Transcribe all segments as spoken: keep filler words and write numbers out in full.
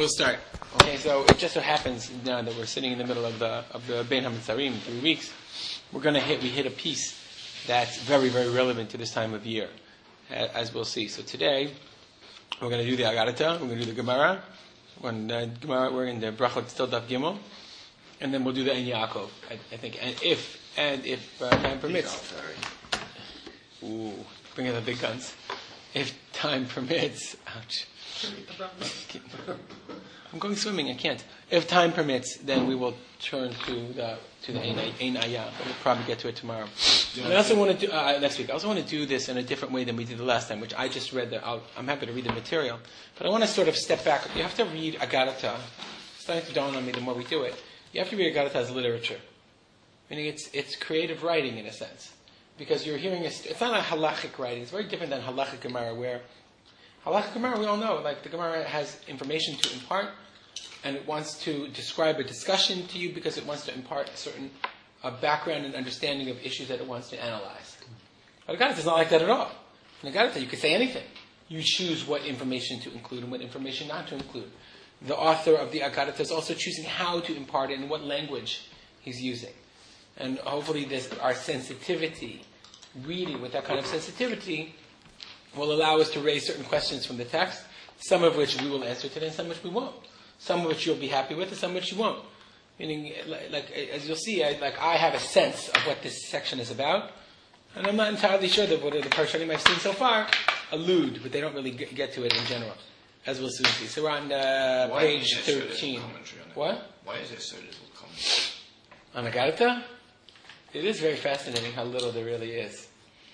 We'll start. Okay, so it just so happens now that we're sitting in the middle of the of the Bein HaMetzarim in three weeks. We're going to hit we hit a piece that's very very relevant to this time of year, as we'll see. So today we're going to do the Agarata, we're going to do the Gemara, when uh, Gemara we're in the Brachot still Daf Gimel, and then we'll do the En Yaakov. I, I think, and if and if uh, time permits. Ooh, bring in the big guns. If time permits, ouch. I'm going swimming. I can't. If time permits, then we will turn to the to the Ein Ayah. We'll probably get to it tomorrow. And I also want to do uh, next week. I also want to do this in a different way than we did the last time, which I just read. The, I'll, I'm happy to read the material, but I want to sort of step back. You have to read Agarata. It's starting to dawn on me the more we do it. You have to read Agarata as literature, meaning it's it's creative writing in a sense, because you're hearing a, it's not a halachic writing. It's very different than halachic Gemara, where halachic Gemara, we all know, like the Gemara has information to impart, and it wants to describe a discussion to you because it wants to impart a certain uh, background and understanding of issues that it wants to analyze. But Agarata is not like that at all. In Agarata, you could say anything. You choose what information to include and what information not to include. The author of the Agarata is also choosing how to impart it and what language he's using. And hopefully this, our sensitivity, reading with that kind of sensitivity, will allow us to raise certain questions from the text, some of which we will answer today and some of which we won't. Some of which you'll be happy with and some of which you won't. Meaning, like, like as you'll see, I, like I have a sense of what this section is about, and I'm not entirely sure that what the Parshanim I've seen so far allude, but they don't really get, get to it in general, as we'll soon see. So we're on uh, page thirteen. So what? Why is there so little commentary? On Agarata? It is very fascinating how little there really is.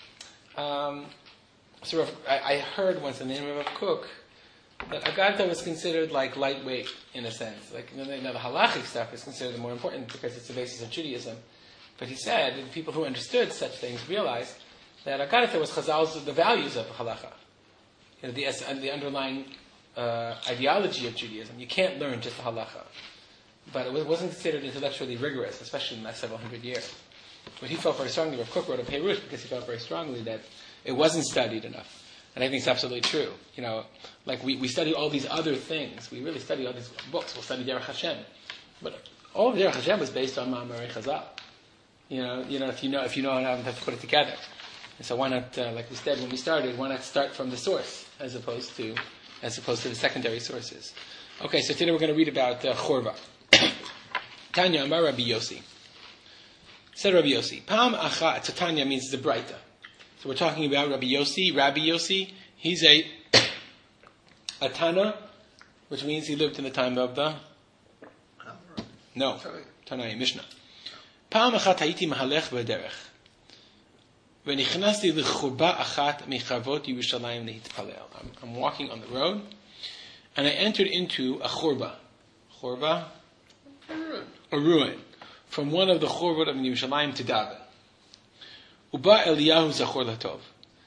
Um, So I, I heard once in the name of Rav Kook that Agarata was considered like lightweight in a sense. Like you know, the halachic stuff is considered more important because it's the basis of Judaism. But he said that people who understood such things realized that Agarata was Chazal's the values of halacha, you know, the the underlying uh, ideology of Judaism. You can't learn just the halacha, but it wasn't considered intellectually rigorous, especially in the last several hundred years. But he felt very strongly. Rav Kook wrote a Perush because he felt very strongly that it wasn't studied enough. And I think it's absolutely true. You know, like we, we study all these other things. We really study all these books. We'll study Derech Hashem. But all of Derech Hashem was based on Ma'amarei Chazal. You know, you know, if you know, if you know how to put it together. And so why not, uh, like we said when we started, why not start from the source as opposed to, as opposed to the secondary sources? Okay, so today we're going to read about uh, Chorva. Tanya Amar Rabbi Yossi. Said Rabbi Yossi, Pam Acha, so Tanya means the Braita. So we're talking about Rabbi Yossi. Rabbi Yossi, he's a, a Tana, which means he lived in the time of the... No, Tanai, Mishnah. Pa'am achat hayiti mahalech b'derech. V'nichnasti l'churba achat mechavot Yerushalayim lehitpalel. I'm walking on the road, and I entered into a churba. Churba? A ruin. A ruin. From one of the churvot of Yerushalayim to daven. Uba Eliyahu Zachor Latov.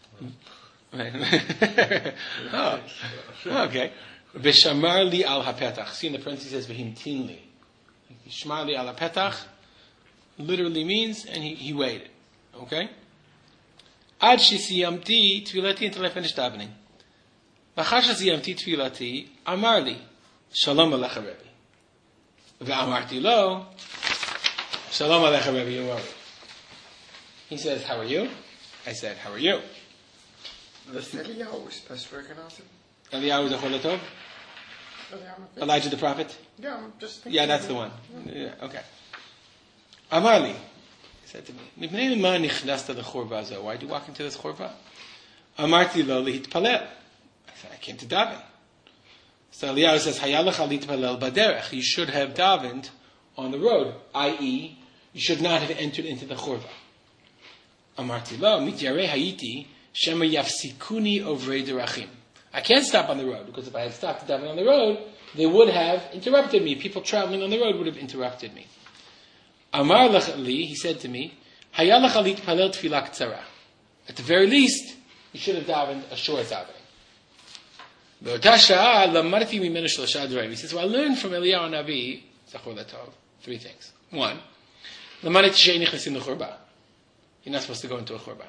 Oh, okay. V'shamar li al hapetach. See in the parentheses says v'himtin li. Shmar li al hapetach literally means, and he, he waited. Okay? Ad shisiyamti tefilati until I finished davening. V'chasha siyamti tefilati amar li shalom alecha Rebbe. V'amarti lo shalom alecha Rebbe Yomari. He says, how are you? I said, how are you? Was Eliyahu supposed to recognize him? Eliyahu Zachor Latov? Elijah the prophet? Yeah, I'm just thinking. Yeah, that's the one. Yeah, okay. Amar li, he said to me, why do you walk into this churva? Amarti lo lihitpalel. I said, I came to daven. So Eliyahu says, hayalach litpalel baderech. You should have davened on the road, that is, you should not have entered into the churva. Amarti lo, mityarei hayiti, shema yafsikuni ovrei derachim. I can't stop on the road, because if I had stopped davening on the road, they would have interrupted me. People traveling on the road would have interrupted me. Amar li, he said to me, hayalach alit palel tefillah ktsara. At the very least, you should have davened a short davening. He says, well, I learned from Eliyahu Navi, Zachor Latov, three things. One, you're not supposed to go into a churba.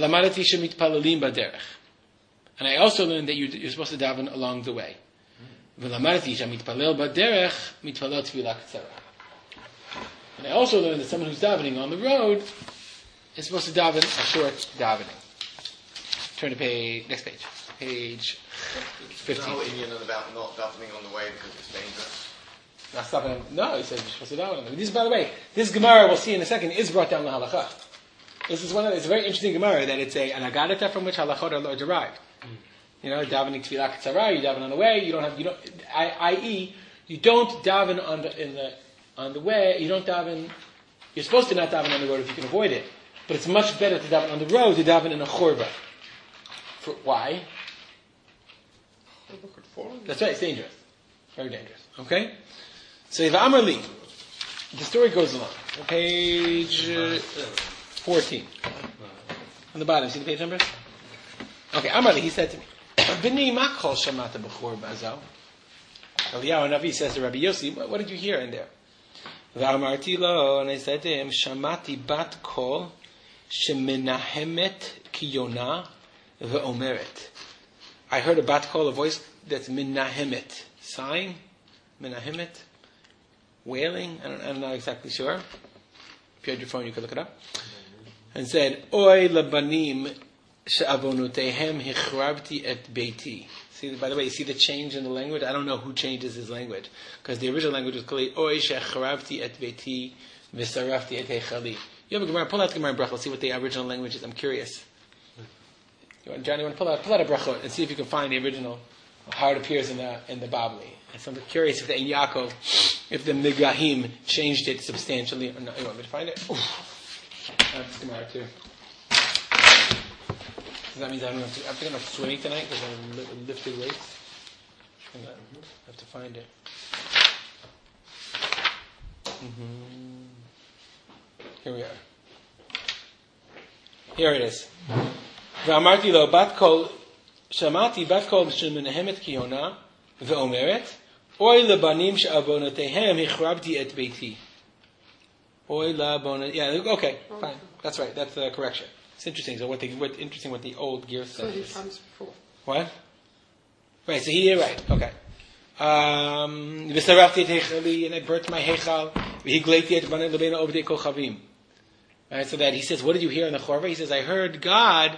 And I also learned that you're supposed to daven along the way. ולמדתי שהמתפלל בדרך, מתפלל תפילה קצרה. And I also learned that someone who's davening on the road is supposed to daven a short davening. Turn to page, next page. Page fifteen. No Indian about not davening on the way because it's dangerous. Not stopping. No, he says you're supposed to daven on the way. This, by the way, this Gemara we'll see in a second is brought down the halacha. This is one of it's a very interesting Gemara that it's a an agadata from which halachot are derived. You know, davening tefillah katzara, you daven on the way. You don't have you don't, that is, you don't daven on the in the on the way. You don't daven. You're supposed to not daven on the road if you can avoid it, but it's much better to daven on the road to daven in a chorba. For, why? That's right. It's dangerous, very dangerous. Okay. So if Amrli, the story goes along. On page uh, fourteen. On the bottom, see the page numbers? Okay, Amrli, he said to me, B'ni makol shamata b'chor b'azal. Eliyahu Navi says to Rabbi Yossi, what, what did you hear in there? V'amarti lo, and I said to him, Shamati bat kol shemenahemet kiyona v'omeret. I heard a bat kol, a voice that's menahemet, sighing, menahemet, wailing, I don't, I'm not exactly sure. If you had your phone, you could look it up. And said, Oy labanim she'avonotehem hichrabti et beiti. See, by the way, you see the change in the language? I don't know who changes his language. Because the original language was called Oy she'chrabti et beiti v'sarafti et heichali. You have a Gemara, pull out the Gemara in Brachot, see what the original language is. I'm curious. You want, Johnny, you want to pull out, pull out a Brachot and see if you can find the original, how it appears in the in the Babli. And so I'm curious if the Ein Yaakov, if the Migrahim changed it substantially or not. You want me to find it? I have this Gemara too. So that means I don't have to, I think I'm not swimming tonight because I li- lifted weights. I have to find it. Mm-hmm. Here we are. Here it is. V'amarti lo bat kol shamati bat kol shemenahemet kiyona ve'omeret oy lebanim she'avonotehem hichrabti et beiti. Oy labonot. Yeah. Okay. Fine. That's right. That's the correction. It's interesting. So what the what interesting what the old gear says. thirty times before. What? Right. So he right. Okay. Um. V'sarafti et heichali, and I burnt my heichal. V'higleiti et banei lebeina ovdei kochavim. Right. So that he says, what did you hear in the chorva? He says, I heard God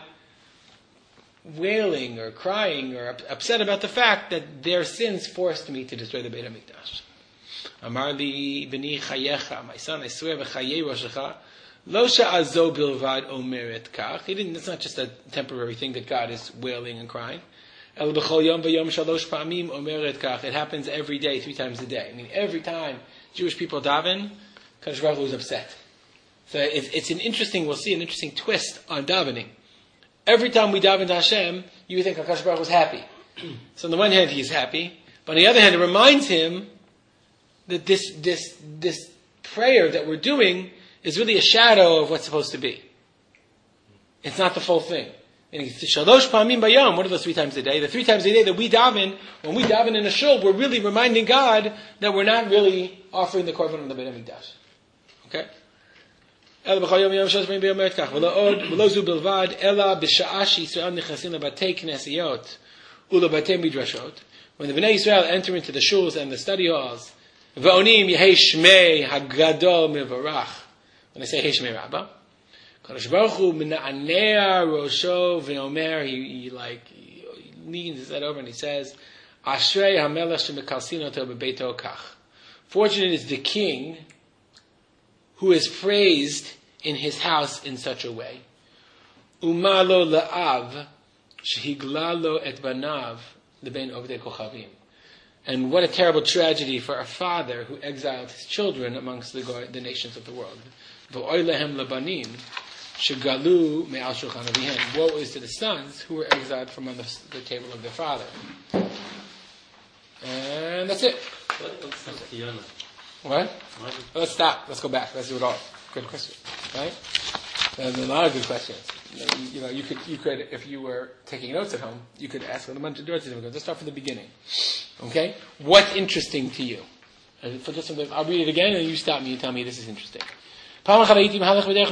wailing or crying or upset about the fact that their sins forced me to destroy the Beit HaMikdash. Amar li b'ni chayecha, my son, I swear v'chayei roshecha, lo she'azo bilvad omeret kach. He didn't. It's not just a temporary thing that God is wailing and crying. El b'chol yom v'yom shalosh pa'amim omeret kach. It happens every day, three times a day. I mean, every time Jewish people daven, Kadosh Baruch Hu is upset. So it's, it's an interesting. We'll see an interesting twist on davening. Every time we daven to Hashem, you think HaKadosh Baruch Hu is happy. So on the one hand, he's happy, but on the other hand, it reminds him that this this this prayer that we're doing is really a shadow of what's supposed to be. It's not the full thing. And it's shalosh pa'amim bayom. What are those three times a day? The three times a day that we daven, when we daven in a shul, we're really reminding God that we're not really offering the korban on the Beit HaMikdash. Okay? אלא בכל יום יום שלוש פעמים ביום כך, ולא עוד, ולא זו בלבד, אלא בשעה שישראל נכנסים לבתי כנסיות ולבתי מדרשות, when the Bnei Yisrael enter into the shuls and the study halls, ועונים יהי שמי הגדול מבורך, when I say יהי שמי רבא, Kadosh Baruch Hu mena'anea rosho v'omer, he, he like, he leans his head over and he says, Ashrei hamelech shemekalsin oto bebeito kach. Fortunate is the king who is praised in his house in such a way. Umalo la'av shehiglalo et banav leben ovdei kochavim. And what a terrible tragedy for a father who exiled his children amongst the, the nations of the world. V'oy lehem labanim shegalu me'al shulchan avihem. Woe is to the sons who were exiled from on the, the table of their father. And that's it. What? Let's stop. Let's go back. Let's do it all. Good question, right? There's a lot of good questions. You know, you could, you could, if you were taking notes at home, you could ask them a bunch of doors. Let's start from the beginning. Okay? What's interesting to you? For just something, I'll read it again, and you stop me and tell me this is interesting. I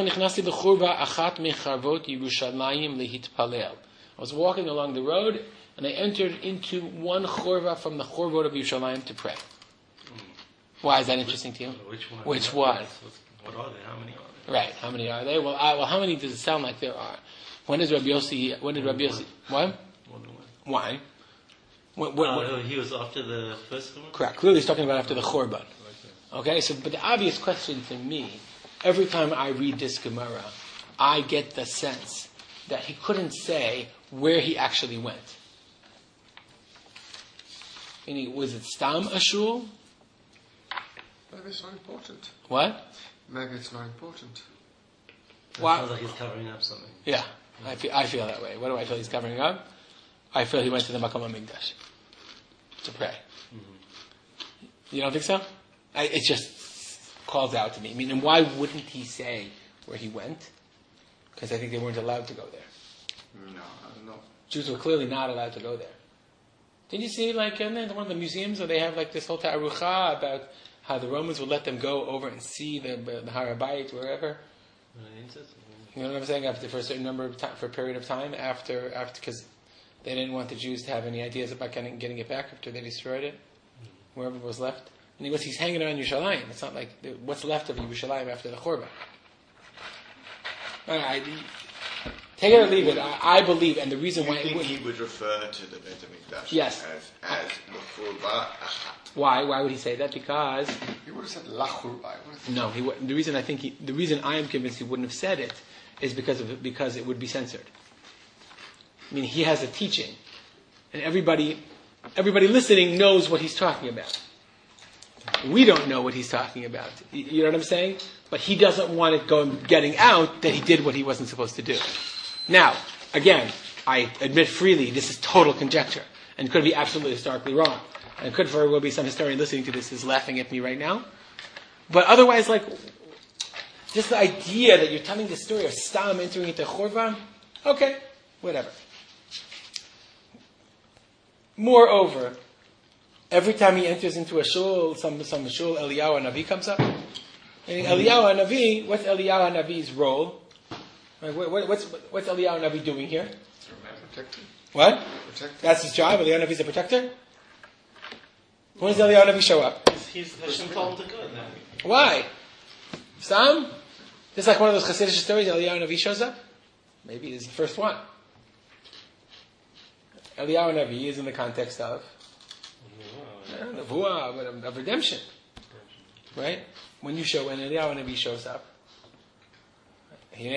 was walking along the road, and they entered into one chorva from the chorvot of Yerushalayim to pray. Why is that interesting to you? Which one? Which one? What are they? How many are there? Right. How many are they? Well, I, well, how many does it sound like there are? When does Rabbi Yossi? When did Rabbi Yossi? What? More than one. Why? What, what, what? Uh, he was after the first one? Correct. Clearly, he's talking about after the Chorban. Okay. So, but the obvious question to me, every time I read this Gemara, I get the sense that he couldn't say where he actually went. Meaning, was it Stam Ashul? Maybe it's not important. What? Maybe it's not important. It Why? sounds like he's covering up something. Yeah, I feel, I feel that way. What do I feel he's covering up? I feel he went to the Makom HaMikdash to pray. Mm-hmm. You don't think so? I, it just calls out to me. I mean, and why wouldn't he say where he went? Because I think they weren't allowed to go there. No, I don't know. Jews were clearly not allowed to go there. Did you see, like, in one of the museums where they have, like, this whole ta'arucha about how the Romans would let them go over and see the, the Har HaBayit, wherever? You know what I'm saying? After, for a certain number of time, for a period of time, after, after, because they didn't want the Jews to have any ideas about getting, getting it back after they destroyed it, wherever it was left. And he was, he's hanging around Yerushalayim. It's not like, what's left of Yerushalayim after the Chorban? I, take it or leave it. I, I believe, and the reason Do you why think it would, he would refer to the Beit HaMikdash Yes. as, as the Churba Achat? why why would he say that? Because He would have said Lachurbai. no, he wouldn't. The reason I think he, the reason I am convinced he wouldn't have said it is because of because it would be censored. I mean, he has a teaching, and everybody everybody listening knows what he's talking about. We don't know what he's talking about. You know what I'm saying? But he doesn't want it going getting out that he did what he wasn't supposed to do. Now, again, I admit freely this is total conjecture and could be absolutely historically wrong. And could very well be some historian listening to this is laughing at me right now. But otherwise, like, just the idea that you're telling the story of Stam entering into Chorva, okay, whatever. Moreover, every time he enters into a shul, some some shul, Eliyahu HaNavi comes up. And Eliyahu HaNavi, what's Eliyahu HaNavi's role? Like, what, what, what's what's Eliyahu HaNavi doing here? Protected. What? Protected. That's his job. Eliyahu HaNavi's a protector. When does Eliyahu HaNavi show up? He's, he's Hashem told him to go then. Why? Sam? Just like one of those Hasidic stories, Eliyahu HaNavi shows up. Maybe this is the first one. Eliyahu HaNavi is in the context of Nevuah, but of, of redemption. Right? When you show, when Eliyahu HaNavi shows up, you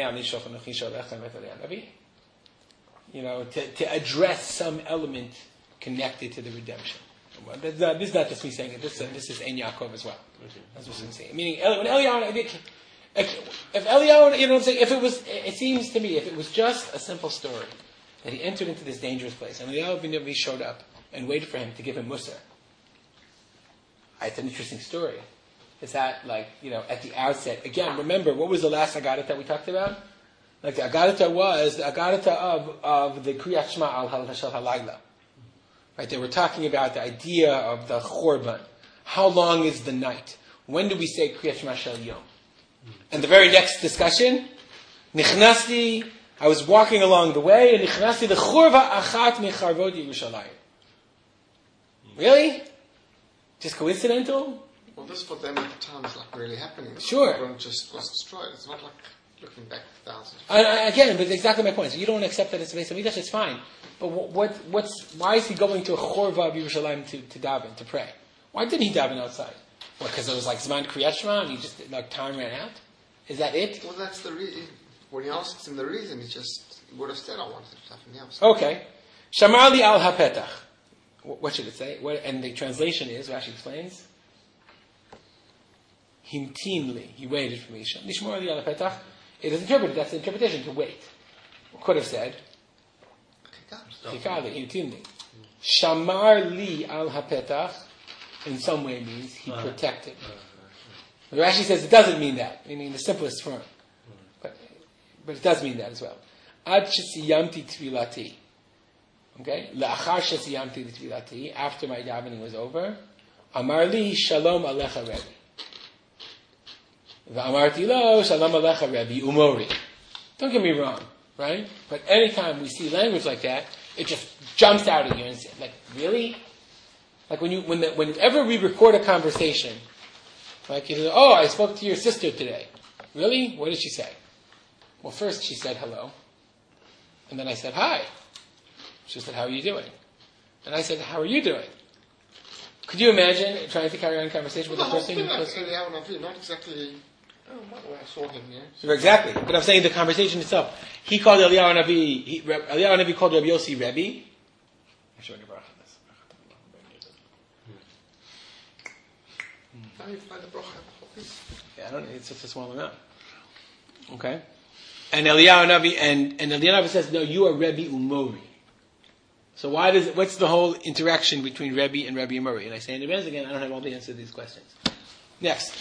know, to, to address some element connected to the redemption. Well, that's not, this is not just me saying it. This, uh, this is Ein Yaakov as well. That's what I'm saying. Meaning, when Eliyahu, if, if Eliyahu, you know what I'm saying, if it was, it seems to me, if it was just a simple story, that he entered into this dangerous place, and Eliyahu HaNavi showed up and waited for him to give him Musar. It's an interesting story. Is that, like, you know, at the outset, again, remember, what was the last Agadah that we talked about? Like, the Agadah was the Agadah of, of the Kriyat Shema al Hashal Halayla. Right, they were talking about the idea of the Chorban. How long is the night? When do we say Kriyat Shema Shel Yom? And the very next discussion, Nichnasti, I was walking along the way, and Nichnasti the Chorva Achat Mecharvot Yerushalayim. Really? Just coincidental? Well, this for them at the time is like really happening. Sure. Everyone just was destroyed. It's not like looking back thousands. I, I, again, but exactly my point. So you don't accept that it's a Beis Hamikdash, it's fine. But what, what, what's, why is he going to a Chorva of Yerushalayim to, to daven, to pray? Why didn't he daven outside? What, because it was like Zman Kriyat Shema and he just, like, time ran out? Is that it? Well, that's the reason. When he asks him the reason, he just he would have said, I wanted to daven outside. Okay. Shamar li al hapetach. What should it say? What, and the translation is, Rashi explains, Himtin li. He waited for me. Nishmor li al hapetach. It is interpreted, that's the interpretation, to wait. Could have said, Hikali, himtin li. Shamar li al hapetach, in some way means he protected. Rashi says it doesn't mean that, meaning the simplest form. But, but it does mean that as well. Ad shesiyamti tefilati. Okay? La'achar shesiyamti tefilati. After my davening was over. Amar li shalom alecha Rebbe. V'amarti lo shalom alecha Rebbe umori. Don't get me wrong, right? But anytime we see language like that, it just jumps out at you and it's like, really? Like when you, when the, whenever we record a conversation, like you say, oh, I spoke to your sister today. Really? What did she say? Well, first she said hello. And then I said, hi. She said, how are you doing? And I said, how are you doing? Could you imagine trying to carry on a conversation with The a whole person thing, who like was... Eliyahu Navi, not exactly. Oh, by the way, I saw him here. Exactly. But I'm saying the conversation itself. He called Eliyahu Navi, he, Eliyahu Navi called Rabbi Yossi Rebbe. I'm showing you a bracha on this. How do you find the bracha? Yeah, I don't, it's just a small amount. Okay? And Eliyahu Navi, and, and Eliyahu Navi says, no, you are Rebbe Umori. So why does, what's the whole interaction between Rebbe and Rebbe Umori? And I say in advance again, I don't have all the answers to these questions. Next.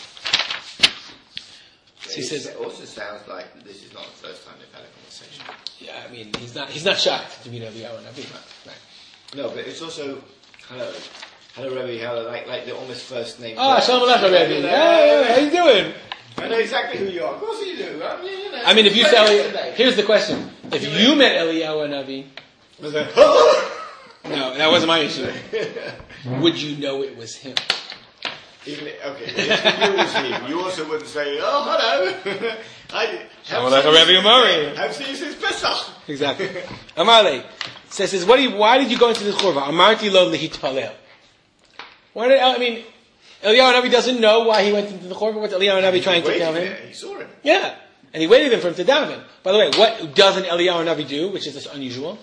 So he says, it also sounds like this is not the first time they've had a conversation. yeah, I mean, he's not, he's not shocked to meet Eliyahu Navi. Right. No, but it's also, hello, hello Rebbe, hello, like, like the almost first name. Oh, Shalom Aleichem, Rebbe. Yeah, yeah, how you doing? I know exactly who you are. Of course you do. I mean, you know, I mean, if you it's say, like Eli- yesterday. here's the question. If you met Eliyahu Navi, Was like, no, that wasn't my issue. Would you know it was him? Even if, okay, if you knew it was him, you also wouldn't say, oh, hello. I Shalom Aleichem, Rebbe Umori. I've seen you since Pesach. Exactly. Amarle says, says what do you, why did you go into this churva? Amarti lo lehitpalel. Why did, I mean, Eliyahu Navi doesn't know why he went into the churva. What's Eliyahu Navi trying to Waiting tell him? there, He saw him. Yeah. And he waited for him to daven. By the way, what doesn't Eliyahu Navi do, which is just unusual?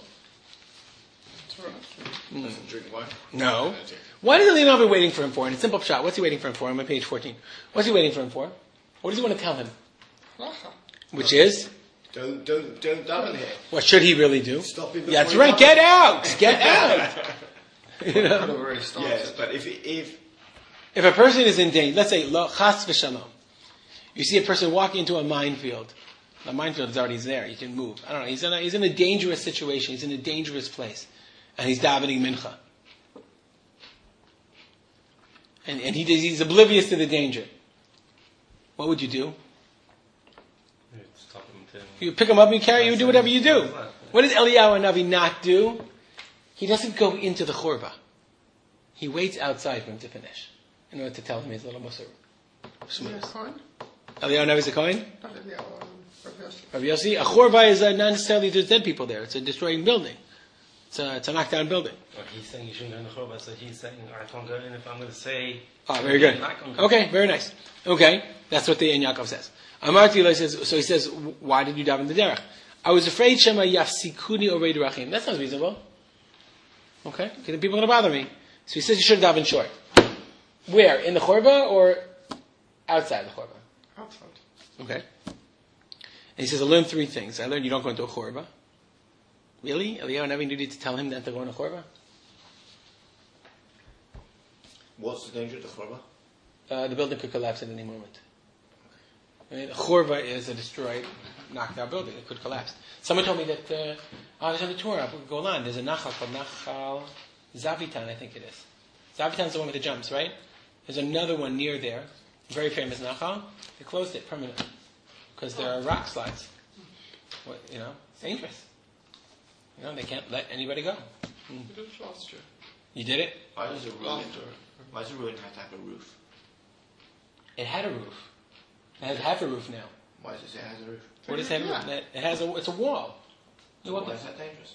Doesn't drink wine. No. What is Eliyahu Navi waiting for him for? In a simple shot, what's he waiting for him for? I'm on page fourteen. What's he waiting for him for? What does he want to tell him? Bracha. Which is, Don't, don't, don't daven here. what should he really do? Stop him Yeah, that's before he right. davens. Get out. Get out. You Could know? have already started. Yes, but if, if, If a person is in danger, let's say, lo chas v'shalom, you see a person walking into a minefield. The minefield is already there. You can move. I don't know. He's in a, he's in a dangerous situation. He's in a dangerous place. And he's davening mincha. And, and he, he's oblivious to the danger. What would you do? You'd stop him to... You pick him up and carry you, do whatever you do. What does Eliyahu Navi not do? He doesn't go into the churva. He waits outside for him to finish in order to tell him his little musar. Is he a Kohen? Eliyahu Navi is a Kohen? Not Eliyahu, um, Rabbi Yossi. Rabbi Yossi, a churva is uh, not necessarily there's dead people there. It's a destroying building. It's a, it's a knockdown building. Well, he's saying you shouldn't go in the churva, so he's saying I can't go in if I'm going to say... Ah, very good. Okay, very nice. Okay, that's what the Ein Yaakov says. Amarti Lo says, so he says, why did you daven the derech? I was afraid Shema yafsikuni orei derachim. That sounds reasonable. Okay, because the people are going to bother me. So he says you should daven short. Where? In the churva or outside the churva? Outside. Okay. And he says, I learned three things. I learned you don't go into a churva. Really? Eliyahu Navi needed to tell him that to go in a churva? what's the danger of the churva? Uh, the building could collapse at any moment. I mean, a churva is a destroyed, knocked out building. It could collapse. Someone told me that, uh, I was on the tour up in Golan. There's a nachal called Nachal Zavitan, I think it is. Zavitan's the one with the jumps, right? There's another one near there, very famous nachal. They closed it permanently because there are rock slides. What, you know, it's dangerous. You know, they can't let anybody go. We did it last year. You did it? Why does a ruin, After. why does a ruin have to have a roof? It had a roof. It has half a roof now. Why does it say it has a roof? What is that? Yeah. It has a. It's a wall. You Why walk- is that dangerous?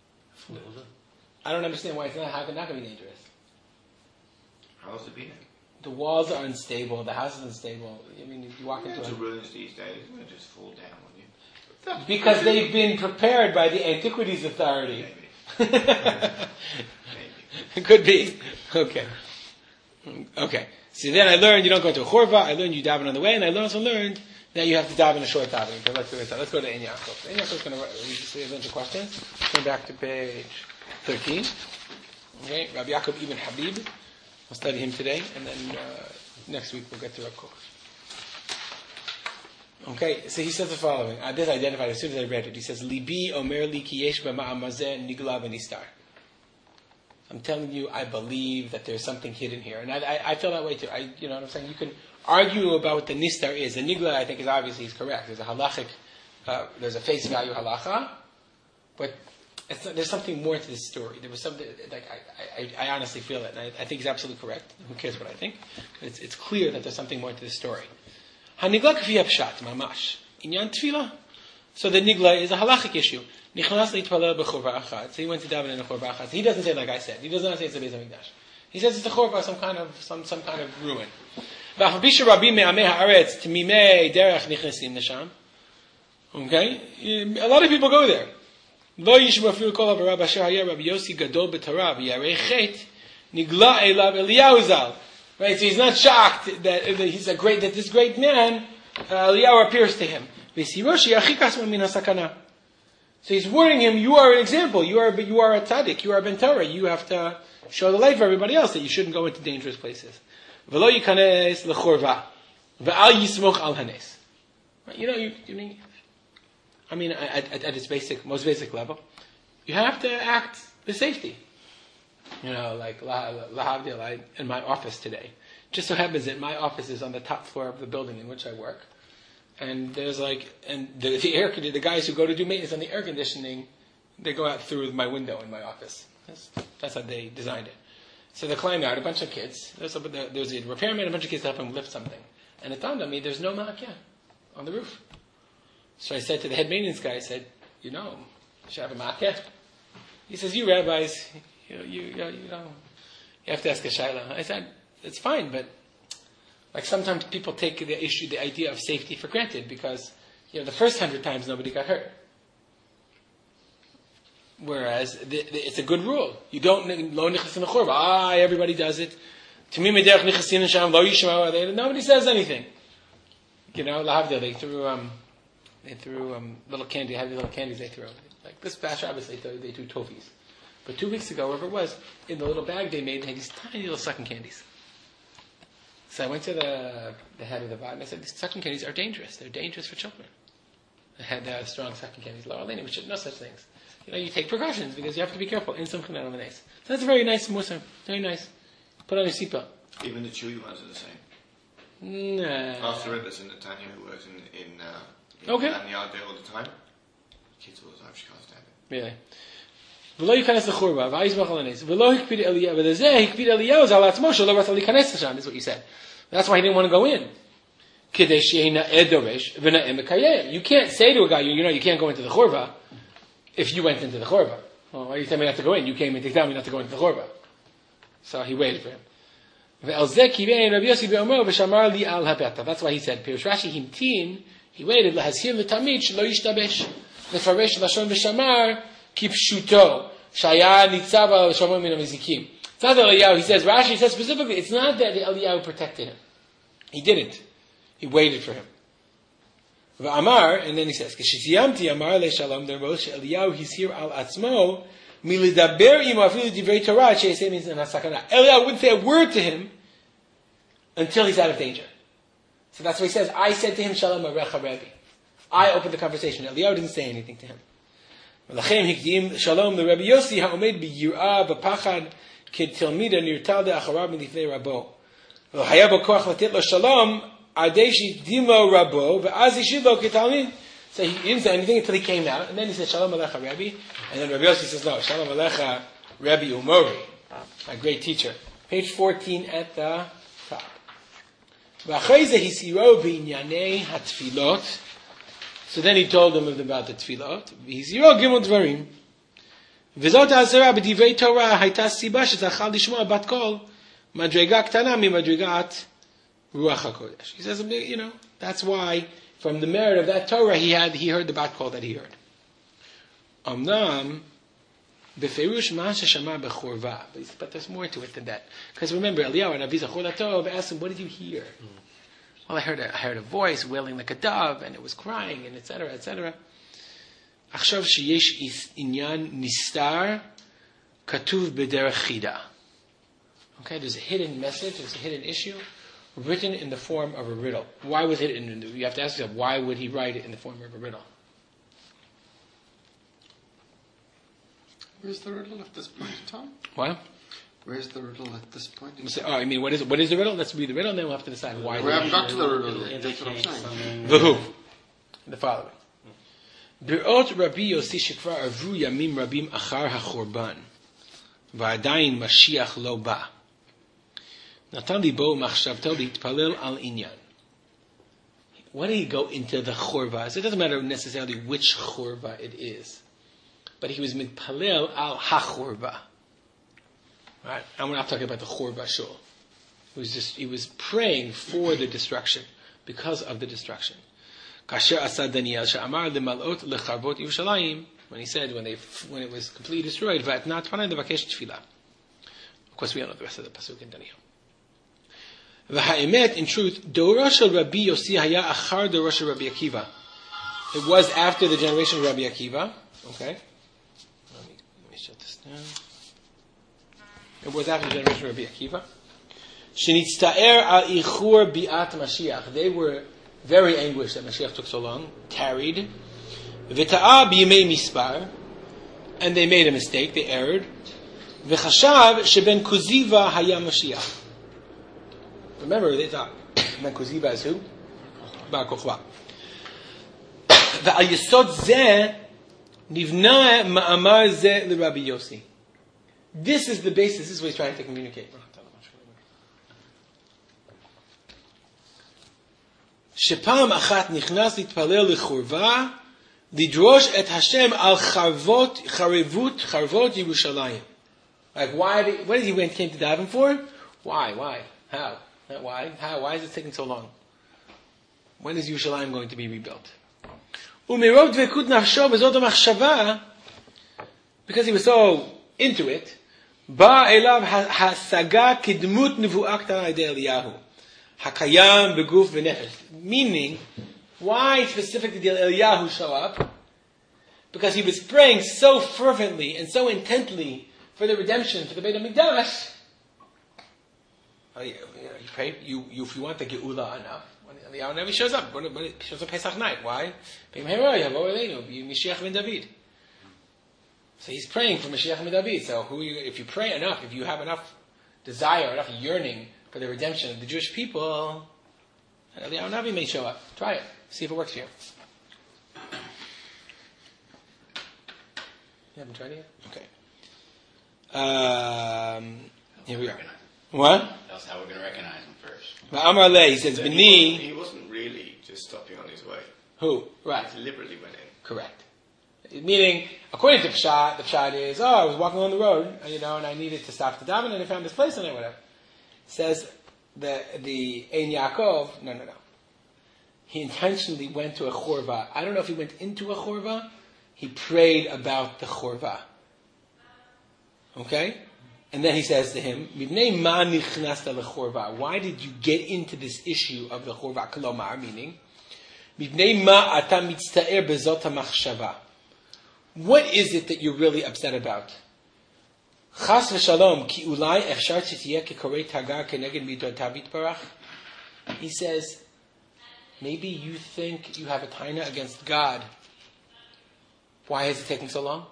I don't understand why it's not. How can not going to be dangerous? How has it been? The walls are unstable. The house is unstable. I mean, you walk Yeah, into to a, ruins these days, it won't just fall down on you. because they've been prepared by the Antiquities Authority. Maybe. Maybe. It could be. Okay. Okay. See, then I learned you don't go into a churva. I learned you daven on the way, and I also learned that you have to daven a short davening. Okay, let's go to let's go to Ein Yaakov. Ein Yaakov is going to we just see a bunch of questions. Turn back to page thirteen. Okay, Rabbi Yaakov Ibn Habib. We'll study him today, and then uh, next week we'll get to Rav Kook. Okay, so he says the following. Uh, this I identified as soon as I read it. He says, "Libi omer li ki yesh b'ma'amazeh nigla v'nistar." I'm telling you, I believe that there's something hidden here, and I, I, I feel that way too. I, you know what I'm saying? You can argue about what the nistar is. The nigla, I think, is obviously is correct. There's a halachic, uh, there's a face value halacha, but it's not, there's something more to this story. There was something, like, I, I, I honestly feel it, and I, I think he's absolutely correct. Who cares what I think? But it's, it's clear that there's something more to this story. Hanigla k'fi pshat, mamash. Inyan tefillah. So the nigla is a halachic issue. Nichnas leitpalel b'chorva achad. So he went to daven in a chorva achad. He doesn't say like I said. He does not say it's a Beis Hamikdash. He says it's a chorva, some kind of, some, some kind of ruin. V'achal bisha rabim me'amei ha'aretz t'mimei derech nichnesim nesham. Okay? A lot of people go there. Lo yishmu afilu kol havarab asher hayeh Rabbi Yossi gadol b'Torah v'yarei chet nigla elav Eliyahu zal. Right? So he's not shocked that, that he's a great, that this great man, uh, Eliyahu appears to him. V'siroshi achikas min hasakana. So he's warning him, you are an example. You are, you are a tzaddik. You are a ben Torah. You have to show the light for everybody else that you shouldn't go into dangerous places. V'lo yikanes l'chorva. V'al yismoch al hanes. You know, you, you mean, I mean, at, at, at its basic, most basic level, you have to act with safety. You know, like, lahavdil, I, in my office today, just so happens that my office is on the top floor of the building in which I work. And there's like, and the, the air, the guys who go to do maintenance on the air conditioning, they go out through my window in my office. That's, that's how they designed it. So they climb out, a bunch of kids. There's a, there's a repairman, a bunch of kids to help him lift something. And it dawned on me, there's no ma'akeh on the roof. So I said to the head maintenance guy, I said, you know, you should have a ma'akeh. He says, you rabbis, you know, you, you, know, you know, you have to ask a shayla. I said, it's fine, but like sometimes people take the issue, the idea of safety for granted because, you know, the first hundred times nobody got hurt. Whereas the, the, it's a good rule. You don't lo nichas in the chorva. Ah, everybody does it. Nobody says anything. You know, lahavdil, they threw um, they threw um, little candy, heavy little candies they threw. Like this past Shabbos, they threw, they threw toffees. But two weeks ago, wherever it was, in the little bag they made, they had these tiny little sucking candies. So I went to the, the head of the vat and I said, these sucking candies are dangerous. They're dangerous for children. I had uh, strong sucking candies. Laura Lena, we should no such things. You know, you take precautions because you have to be careful. In some kind of So that's very nice, Musa. Very nice. Put on your seatbelt. Even the chewy ones are the same. Nah. After it, in Netanya, who works in in, uh, in okay. the yard there all the time. Kids all the time, she can't stand it. Really. ולא ייכנס לחורבה, ויסמוך על הנס, ולא הקפיד אליהו, ולזה הקפיד אליהו, זה על עצמו שלא רצה להיכנס לשם, is what you said. That's why he didn't want to go in. כדי שיהיה נאה דורש, ונאה מקיים. You can't say to a guy, you know, you can't go into the chorva, if you went into the chorva. Well, why are you telling me not to go in? You came in to tell me not to go into the chorva. So he waited for him. ועל זה קיבל רבי יוסי באומרו, ושמר לי על הפתח. That's why he said, פירוש רש"י המתין, he waited, להזהיר לתמיד שלא ישתבש, לפרש לשון ושמר, kipshuto shaya nitzava shomim min hamizikim. It's not that Eliyahu. He says Rashi says specifically. It's not that Eliyahu protected him. He didn't. He waited for him. Amar, and then he says, "Kishiyamti Amar le Shalom dervos Eliyahu hisir al atzmo milidaber imo afilu divrei Torah sheisei min hasakana." Eliyahu wouldn't say a word to him until he's out of danger. So that's why he says, "I said to him Shalom Arecha Rebbe." I opened the conversation. Eliyahu didn't say anything to him. ולכן הקדים שלום לרבי יוסי העומד ביראה בפחד כתלמיד הנרתע לאחריו מלפני רבו. והיה בו כוח לתת לו שלום עדי שהקדים לו רבו ואז השיב לו כתלמיד. So he didn't say anything until he came out and then he said Shalom Alecha Rabbi and then Rabbi Yossi says no, Shalom Alecha Rabbi Umori, a great teacher. Page fourteen at the top. ואחרי זה הסירו בענייני התפילות. So then he told them about the tefillot. V'hiziro gimel dvarim. V'zot ha'azera b'divrei Torah hayta siba shezachal lishmoa bat kol madrega ktana mimadregat ruach hakodesh. He says, you know, that's why from the merit of that Torah he had he heard the bat kol that he heard. Amnam b'ferush ma sheshama b'chorva. But there's more to it than that. Because remember, Eliyahu and Avi Zachor Latov asked him, "What did you hear?" Well, I heard a, I heard a voice wailing like a dove, and it was crying, and et cetera, et cetera. Achshav sheyesh inyan nistar katuv b'derech chida. Okay, there's a hidden message, there's a hidden issue, written in the form of a riddle. Why was it in? You have to ask yourself, why would he write it in the form of a riddle? Where's the riddle at this point in time? What? Where's the riddle at this point in Say, time? oh, I mean, what is what is the riddle? Let's read the riddle, and then we'll have to decide why. We haven't got to the riddle yet. That's what I'm saying. The who? The following. Birot Rabbi Yossi shekvar avru yamim rabim achar hachorban, va'adayin Mashiach lo ba. Natan libo machshavto litpalel al inyan. Why did he go into the chorva? So it doesn't matter necessarily which chorva it is, but he was mitpalel al hachorva. Right? And we're not talking about the chorva shul. He was just he was praying for the destruction because of the destruction. Kasher asad Daniel she'amar lemalot lecharvot Yerushalayim, when he said when they when it was completely destroyed, va'atnat panay levakesh tefillah. Of course, we don't know the rest of the pasuk in Daniel. V'ha'emet, in truth, Dora shel Rabbi Yossi haya achar Dora shel Rabbi Akiva. It was after the generation of Rabbi Akiva. Okay, let me, let me shut this down. It was after the generation of Rabbi Akiva. Shenitzta'er al ichur bi'at Mashiach. They were very anguished that Mashiach took so long, tarried. V'ta'a b'yimei mispar, and they made a mistake, they erred. V'chashav sheben kuziva haya Mashiach. Remember, they thought Ben Kuziva is who? Bar Kochba. V'al yesod zeh nivna ma'amar zeh l'Rabbi Yossi. This is the basis. This is what he's trying to communicate. Shepam achat nichnas litpalel lechurva lidrosh et Hashem al charvot charevut charvot Yerushalayim. Like why? Did, what did he went came to daven for? Why? Why? How? Why? How? Why is it taking so long? When is Yerushalayim going to be rebuilt? Umirov dvekut nafsho bezot hamachshava, because he was so into it. Ba elav hasaga kidmut nevuah ktana idei Eliyahu. Hakayam beguf v'nefesh. Meaning, why specifically did Eliyahu show up? Because he was praying so fervently and so intently for the redemption, for the Beit HaMikdash. Oh, yeah, you, know, you pray, you, you, if you want the Geula enough, when Eliyahu never shows up, when it shows up Pesach night. Why? Mashiach ben David. So he's praying for Mashiach ben David. So who you, if you pray enough, if you have enough desire, enough yearning for the redemption of the Jewish people, Eliyahu Navi may show up. Try it. See if it works for you. You haven't tried it yet? Okay. Um, here we are. What? That's how we're going to recognize him first. Amar Le, he says, He B'ni. wasn't, he wasn't really just stopping on his way. Who? Right. He deliberately went in. Correct. Meaning, according to Pshat, the Pshat is, oh, I was walking on the road, you know, and I needed to stop to daven, and I found this place, and I whatever. Says the the Ein Yaakov, no, no, no. He intentionally went to a chorva. I don't know if he went into a chorva. He prayed about the chorva. Okay? And then he says to him, Mivnei ma nichnasta lechorva. Why did you get into this issue of the chorva? Kolomar, meaning, Mivnei ma ata mitzta'er bezot hamachshava. What is it that you're really upset about? Chas v'shalom ki ulai efshar titiyeh kekorei tagar keneged midot David barach. He says, maybe you think you have a taina against God. Why is it taking so long?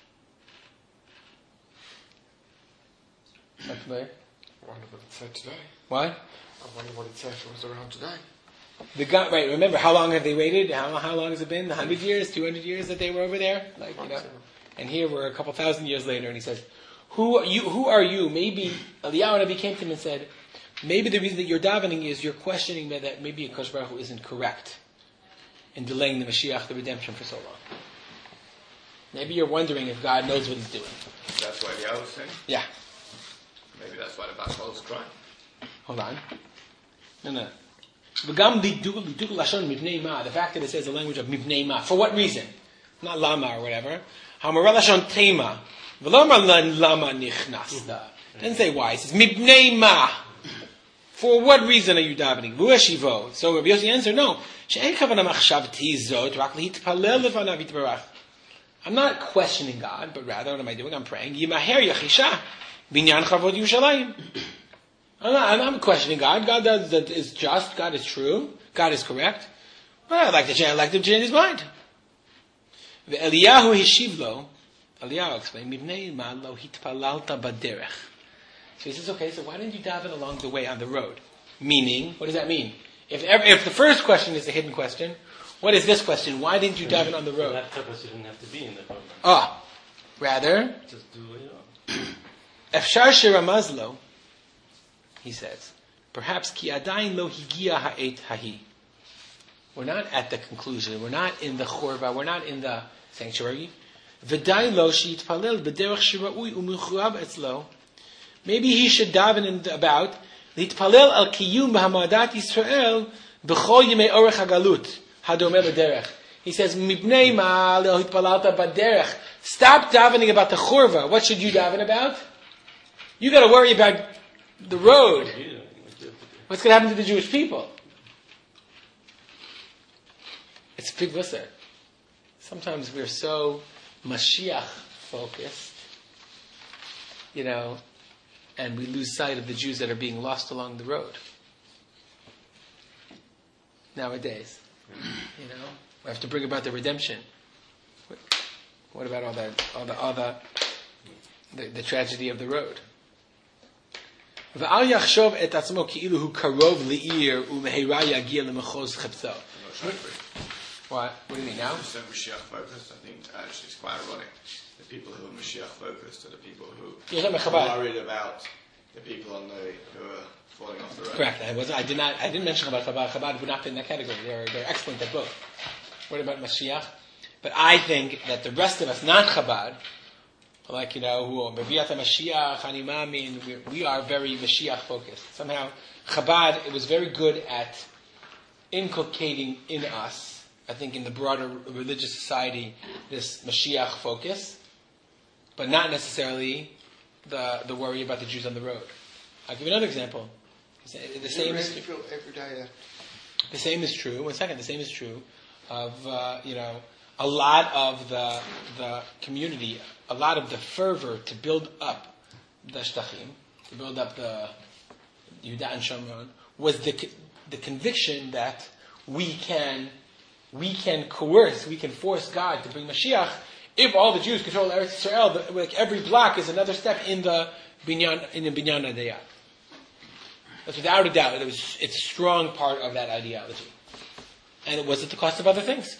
Not familiar? I wonder what it said today. Why? I wonder what it said if it was around today. The God, right? Remember, how long have they waited? How how long has it been? A hundred years, two hundred years that they were over there, like you know. And here we're a couple thousand years later, and he says, "Who are you? Who are you?" Maybe Eliyahu Navi came to him and said, "Maybe the reason that you're davening is you're questioning that, that maybe Akash Baruch Hu isn't correct in delaying the Mashiach, the redemption, for so long. Maybe you're wondering if God knows what He's doing." That's what Eliyahu was saying? Yeah. Maybe that's why the Bat was crying. Hold on. No, no. The fact that it says the language of mibnei ma. For what reason? Not lama or whatever. Hamaralashon tema. Lama nichnasta. Doesn't say why. It says mibnei ma. For what reason are you davening? Vueshivo. So Rabbi Yossi answered, no. I'm not questioning God, but rather, what am I doing? I'm praying. Yimaher yachisha. Binyan chavod Yerushalayim. I'm not, I'm not questioning God. God does, that is just. God is true. God is correct. But I'd like to change, I'd like to change his mind. The Eliyahu hishivlo. Eliyahu explained, Mivnei ma lo hitpalalta baderech. So he says, okay, so why didn't you daven along the way on the road? Meaning, what does that mean? If if the first question is a hidden question, What is this question? Why didn't you daven on the For road? that purpose, you didn't have to be in the program. Ah, rather, Just do what you want. Efshar shiramazlo, he says, perhaps ki adayin lo higia ha'et hahi. We're not at the conclusion. We're not in the chorba. We're not in the sanctuary. V'day lo she'itpalel b'derech shira'ui u'muchurab etzlo. Maybe he should daven in about l'itpalel al kiyum b'hamadat Yisrael b'chol yemei orech hagalut hadomeh b'derech. He says, Mibnei ma lo hitpalalta b'derech. Stop davening about the chorva. What should you daven about? You got to worry about the road. What's going to happen to the Jewish people? It's a big visser. Sometimes we're so Mashiach focused, you know, and we lose sight of the Jews that are being lost along the road. Nowadays, you know, we have to bring about the redemption. What about all that, all the, all the, the, the tragedy of the road? V'al yachshov et atzmo ki'ilu hu karov li'ir u'meheira yagia le'mechoz chepzo. What? What do you mean now? So Mashiach focused, I think actually it's quite ironic. The people who are Mashiach focused are the people who You're talking are about Chabad. worried about the people on the who are falling off the road. Correct. I was. I did not. I didn't mention about Chabad. Chabad would not fit in that category. They're they're excellent at both. What about Mashiach? But I think that the rest of us, not Chabad, like you know, who Beviat Mashiach, Hanimamin, we, we are very Mashiach focused. Somehow, Chabad it was very good at inculcating in us. I think in the broader religious society, this Mashiach focus, but not necessarily the the worry about the Jews on the road. I'll give you another example. The same is feel every day. Uh, the same is true. One second, the same is true of uh, you know a lot of the the community, a lot of the fervor to build up the Shtachim, to build up the Yehuda and Shomron, was the the conviction that we can. We can coerce, we can force God to bring Mashiach if all the Jews control Eretz Yisrael. Like every block is another step in the binyan in the binyan adayah. That's without a doubt. It was, it's a strong part of that ideology, and it was at the cost of other things.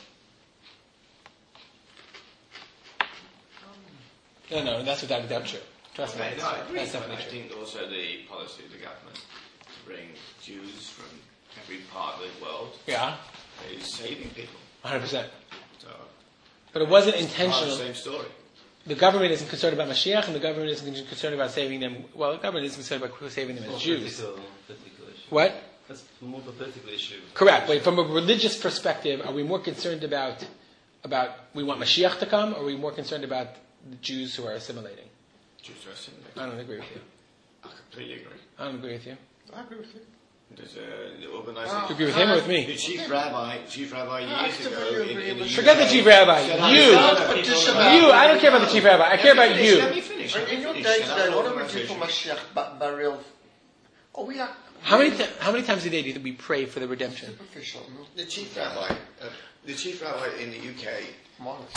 No, no, that's without a doubt true. Trust me, Okay, that's, no, I agree. that's definitely I true. think also the policy of the government to bring Jews from every part of the world Yeah, is saving people. one hundred percent. So But it wasn't part of intentional. the same story. The government isn't concerned about Mashiach, and the government isn't concerned about saving them. Well, the government isn't concerned about saving them as More Jews. Political, political issue. What? That's more of a political issue. Correct. But from a religious perspective, are we more concerned about about we want Mashiach to come, or are we more concerned about the Jews who are assimilating? Jews are assimilating. I don't agree with you. I completely agree. I don't agree with you. I agree with you. There's a the organisation. Do you agree with him or with The me? chief rabbi, chief rabbi years I ago. completely In, agree in the with U K, Forget the chief rabbi. said, You. "I Petition don't about- You. I don't care about the chief rabbi. I care about Let you. me finish. Let me In your finish. day And today, I'm what an do we do for organisation. Mashiach ba- burial? Oh, we are How many th- how many times a day do you think we pray for the redemption? superficial. No? The chief rabbi, uh, the chief rabbi in the U K Modest.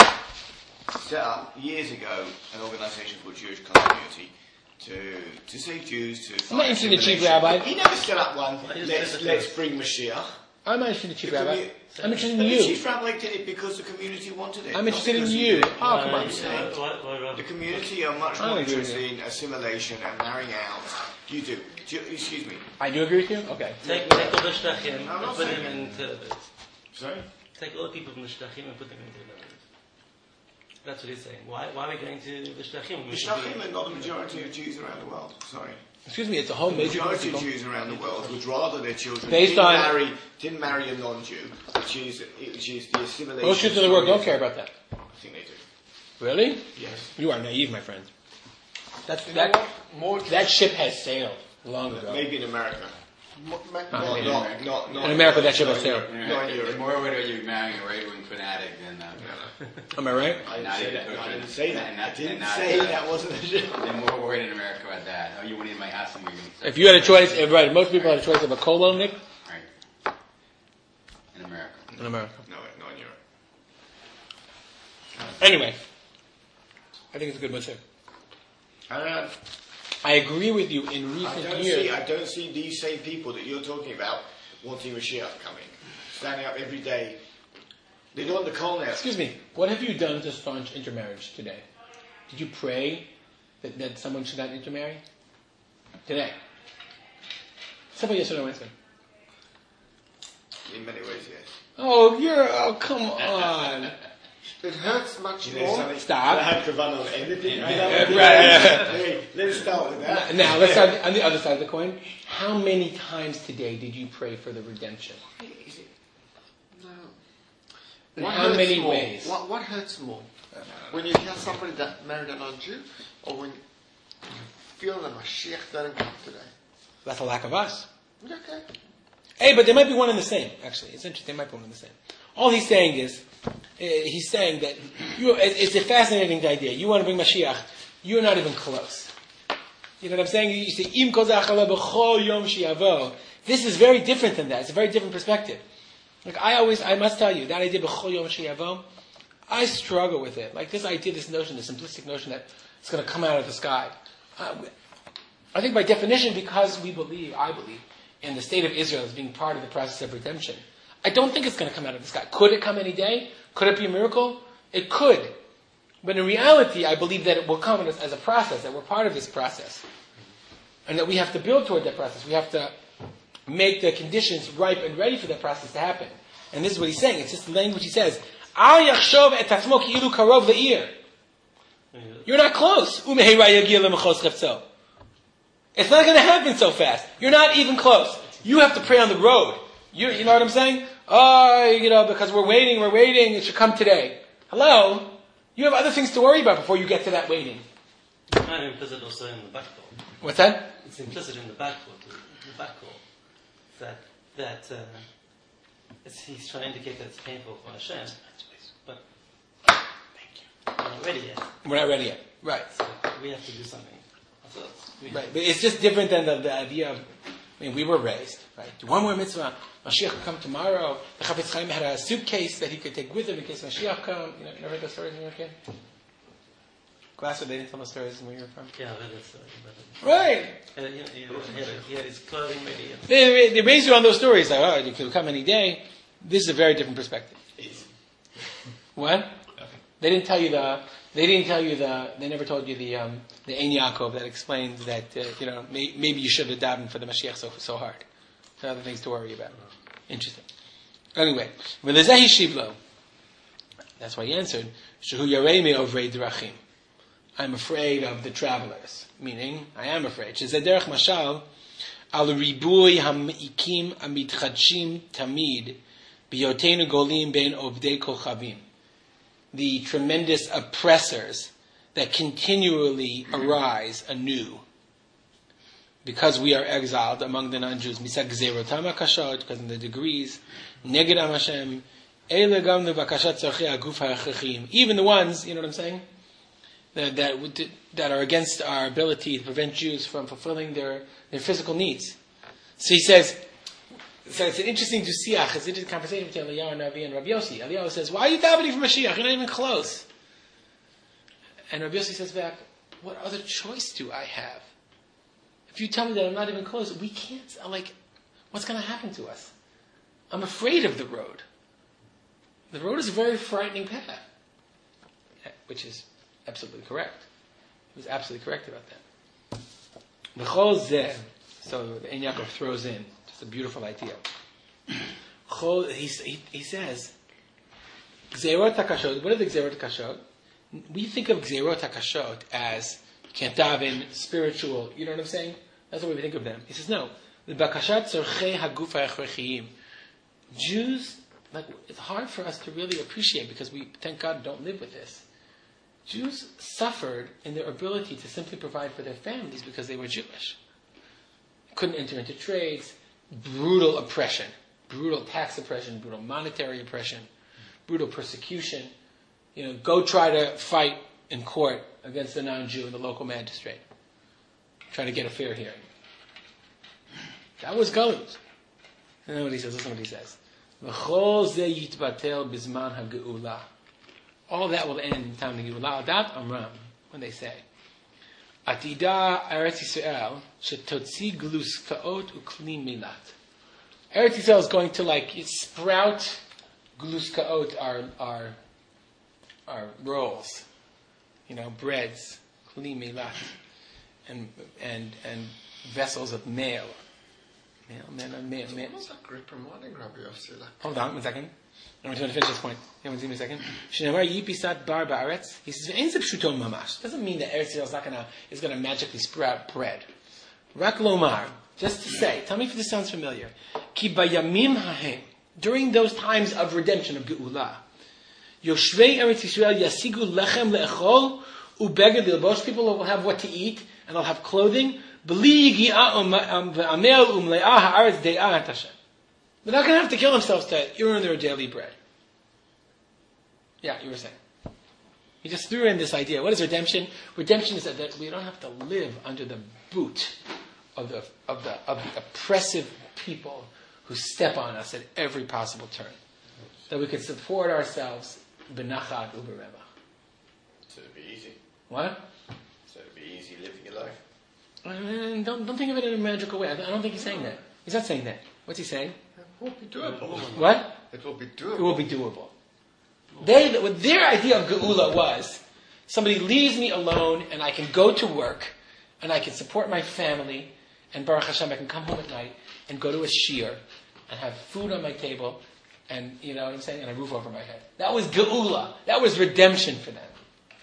set up years ago an organisation called Jewish Continuity to to save Jews to. I'm not interested in the chief assimilation. rabbi. He never set up one. just Let's said it let's first. bring Mashiach. I'm not interested in the chief The rabbi. commu- I'm interested in But the you. chief rabbi did it because the community wanted it. I'm not interested in because he you. did it. Oh, come on. Why- why- why rather- The community are much I more agree with interested in assimilation and marrying out. You do. do you, excuse me. I do agree with you. Okay. Take, take all the Shtachim I'm and not put saying them in Tel Aviv. Sorry? Take all the people from the Shtachim and put them in Tel Aviv. That's what he's saying. Why, why are we going to the Shtachim? The Shachim are not the majority of Jews around the world. Sorry. Excuse me. It's a whole The major majority of political. Jews around the world would rather their children Based didn't on- marry didn't marry a non-Jew, which is which is the assimilation. Most Jews in the world story. don't care about that. I think they do. Really? Yes. You are naive, my friend. That's You know that. what? More That ship has sailed long ago. Maybe in America. mo- ma- Uh, Not, in not, America. not, not In America, that ship not has in sailed. Europe. Not in The Europe. more whether you're marrying a right-wing fanatic than uh, Am I right? I didn't Not say even that. No, I pushing. didn't say that. And I not- didn't and not- say that wasn't a joke. they're more worried in America about that. Oh, you went in my house and you're going to If you had a choice, if, right? Most people had a choice of a colon, Nick, Right. In America. in America. No, not in Europe. Anyway, I think it's a good message. Uh, I agree with you in I recent don't years. see. I don't see these same people that you're talking about wanting Mashiach coming, standing up every day They don't want the call now. Excuse me. What have you done to staunch intermarriage today? Did you pray that, that someone should not intermarry? Today. Simple yes or no answer. In many ways, yes. Oh, you're, oh, come on. It hurts much You know more. something? Stop. I had to run on anything. Yeah, right. Hey, let's start with that. Now, let's start on the other side of the coin. How many times today did you pray for the redemption? No. In What how hurts many more? ways? What, what hurts more? When you hear somebody that married a non-Jew, or when you feel that Mashiach doesn't come today? That's a lack of us. Okay. Hey, but they might be one and the same, actually. It's interesting, they might be one and the same. All he's saying is, uh, he's saying that you, it's a fascinating idea. You want to bring Mashiach, you're not even close. You know what I'm saying? You say, Im kozach ala b'chol yom shi'avo. This is very different than that. It's a very different perspective. Like I always, I must tell you, that idea b'chol yom shi'avo, I struggle with it. Like this idea, this notion, this simplistic notion that it's going to come out of the sky. Uh, I think by definition, because we believe, I believe, in the state of Israel as being part of the process of redemption, I don't think it's going to come out of the sky. Could it come any day? Could it be a miracle? It could. But in reality, I believe that it will come as, as a process, that we're part of this process. And that we have to build toward that process. We have to make the conditions ripe and ready for that process to happen. And this is what he's saying. It's just the language he says. Al yachshov et atzmo ki'ilu karov le'ir. You're not close. It's not going to happen so fast. You're not even close. You have to pray on the road. You, you know what I'm saying? Oh, you know, because we're waiting, we're waiting, it should come today. Hello? You have other things to worry about before you get to that waiting. It's kind of implicit also in the back call. What's that? It's implicit in the back call, the back call. That, that, uh, it's, he's trying to indicate that it's painful for Hashem. But, we're not ready yet. We're not ready yet. Right. So we have to do something ourselves. We- Right. But it's just different than the, the idea of, I mean, we were raised, right? One more mitzvah, Mashiach will come tomorrow. The Chafetz Chaim had a suitcase that he could take with him in case Mashiach come. You know, you never heard those stories when you were a kid? Glasser, they didn't tell those stories where you were from? Yeah, that is, uh, that is. Right. And, you know, he, had, he had his clothing ready. And They, they raise you on those stories, like, oh, it could come any day. This is a very different perspective. What? They didn't tell you the, they didn't tell you the, they never told you the, um, the Ein Yaakov that explains that, uh, you know, may, maybe you should have davened for the Mashiach so, so hard. There are other things to worry about. Interesting. Anyway, V'lezehi shivlo. That's why he answered, Shehu yarei me'ovrei drachim. I'm afraid of the travelers. Meaning, I am afraid. Shezederech mashal, al ribui hamikim amitchadshim tamid, biyotenu golim ben ovdei kochavim. The tremendous oppressors that continually arise anew because we are exiled among the non-Jews. Misag gzerotam hakashot, because of the degrees. Neged am Hashem. Eile gam levakashat tzarchei haguf ha'achachim. Even the ones, you know what I'm saying, that, that that are against our ability to prevent Jews from fulfilling their, their physical needs. So he says, so it's an interesting to see, it's an interesting conversation between Eliyahu Navi and Rabbi Yossi. Eliyahu says, why are you davening for Mashiach? You're not even close. And Rabbi Yossi says back, what other choice do I have? If you tell me that I'm not even close, we can't, I'm like, what's going to happen to us? I'm afraid of the road. The road is a very frightening path. Which is absolutely correct. He was absolutely correct about that. B'chol zeh, so the Ein Yaakov throws in, just a beautiful idea. Chol, he, he, he says, Gzerot HaKashot, what are the Gzerot HaKashot? We think of Gzerot HaKashot as can't daven, spiritual, you know what I'm saying? That's the way we think of them. He says, no. The Bakashat Tzorchei Haguf HaEchrechiyim. Jews, like, it's hard for us to really appreciate because we, thank God, don't live with this. Jews suffered in their ability to simply provide for their families because they were Jewish. Couldn't enter into trades, brutal oppression, brutal tax oppression, brutal monetary oppression, brutal persecution. You know, go try to fight in court against a non-Jew in the local magistrate. Try to get a fair hearing. That was Galut. And then what he says, listen to what he says. V'chol zeh yitbatel bizman ha'ge'ula. All that will end in time of the Geulah. Dat Amram, when they say, Atida Eretz Yisrael shetotzi gluskaot uklim milat. Eretz Yisrael is going to like sprout gluskaot are are are rolls, you know, breads, kli milat, and and and vessels of mail. Mail, mail, mail, mail. It's almost like reprimanding Rabbi Yossi. Like, Hold on one second. I'm going to finish this point. You want to give me a second? Shnei yipisat bar ba'aretz. He says, "Ein zeh pshuto mamash." Doesn't mean that Eretz Yisrael is not going to is going to magically sprout bread. Rak lomar, just to say. Tell me if this sounds familiar. Ki bayamim hahem, during those times of redemption of Geula, Yoshvei Eretz Yisrael yasigu lechem leechol ubeged lilbosh. People will have what to eat and they'll have clothing. B'li yigi'ah v'amel umle'ah ha'aretz de'ah Hashem. They're not going to have to kill themselves to earn their daily bread. Yeah, you were saying. You just threw in this idea. What is redemption? Redemption is that, that we don't have to live under the boot of the of the of the oppressive people who step on us at every possible turn. That we could support ourselves benachat ubereva. So it'd be easy. What? So it'd be easy living your life. And don't don't think of it in a magical way. I don't think he's saying that. He's not saying that. What's he saying? it will be doable. What? It will be doable. It will be doable. They, what their idea of Geula was, somebody leaves me alone and I can go to work and I can support my family and Baruch Hashem, I can come home at night and go to a shiur and have food on my table and, you know what I'm saying, and a roof over my head. That was Geula. That was redemption for them.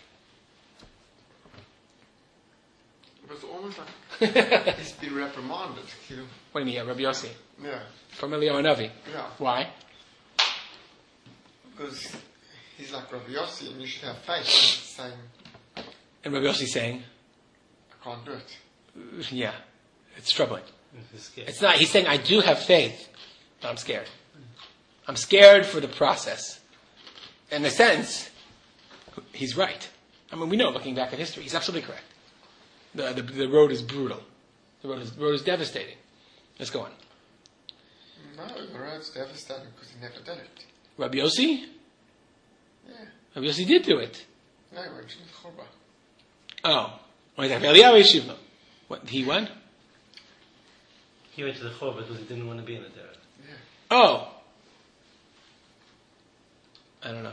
It was almost like he's been reprimanded. You know? What do you mean, yeah, Rabbi Yossi? Yeah. From Eliyahu Hanavi? Yeah. Why? Because he's like Rabbi Yossi and you should have faith. He's saying, And Rabbi Yossi saying, I can't do it. yeah, it's troubling. He's scared. It's not, he's saying, I do have faith, but I'm scared. I'm scared for the process. In a sense, he's right. I mean, we know, looking back at history, he's absolutely correct. The, the, the road is brutal. The road is, the road is devastating. Let's go on. No, the road's devastating because he never did it. Rabbi Yossi? Yeah. Rabbi Yossi did do it. No, he went to the Chorba. Oh. Wait, Eliyahu Yeshivno. What, he went? He went to the Chorba because he didn't want to be in the derech. Yeah. Oh. I don't know.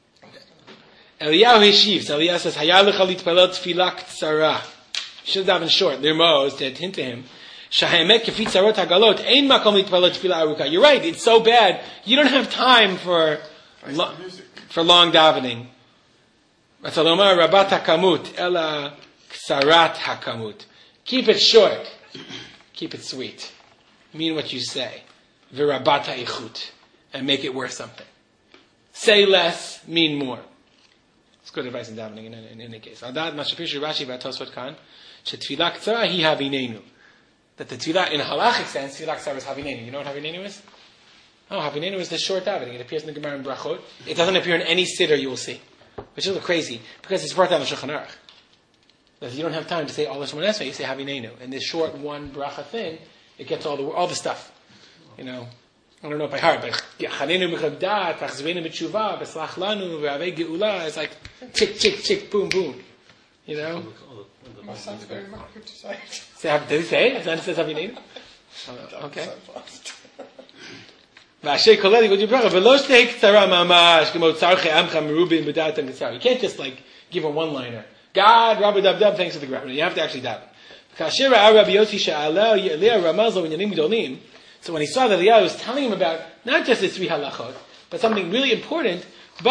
Eliyahu Yeshiv. So Eliyahu says, Hayah lecha litpalel tefillah ktsara. Should have in short. Lirmos, to hint to him. Shahemet kefit tzarot hagalot. Ein makom litpalel tefillah aruka. You're right. It's so bad. You don't have time for lo- for long davening. Ratzalomar rabat hakamut ela ksarat hakamut. Keep it short. Keep it sweet. Mean what you say. V'rabat ha'ichut. And make it worth something. Say less, mean more. It's good advice in davening in, in, in any case. Adat Mashapish Rashi Vatosvat Khan. Shetfilah ktsara hi havinenu. That the tefillah, in a halachic sense, tefillah ktsara is havinenu. You know what havinenu is? Oh, havinenu is the short davening. It appears in the Gemara in Brachot. It doesn't appear in any siddur you will see. Which is a little crazy, because it's brought down in Shulchan Aruch. That you don't have time to say all the Shemon Esrei, you say havinenu. And this short one bracha thing, it gets all the all the stuff. You know, I don't know by heart, but Chanenu Mechavdat, Achzvenu B'tshuva, B'slach Lanu, V'avei Geula, it's like tick, tick, tick, boom, boom. You know? My son's very much good to say it. Say, did he say it? His son says havinenu? Oh, okay. So fast. V'asher koleli Godi Bracha, V'lo shtei ktsara mamash, G'mo tzarche amcha merubin b'datan ktsara. You can't just like give a one-liner. God, Rabbi Dab Dab, thanks for the grammar. You have to actually daven. Kasher Ra'a Rabbi Yossi she'aleh Eliyahu Ramazlo Inyanim Gdolim. So when he saw that Eliyahu was telling him about not just the three halachot, but something really important,